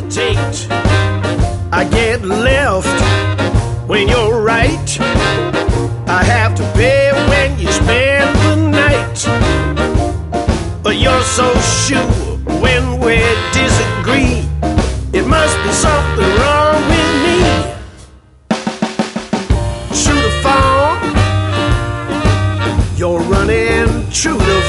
hesitate. I get left when you're right. I have to pay when you spend the night. But you're so sure when we disagree. It must be something wrong with me. True to form, you're running true to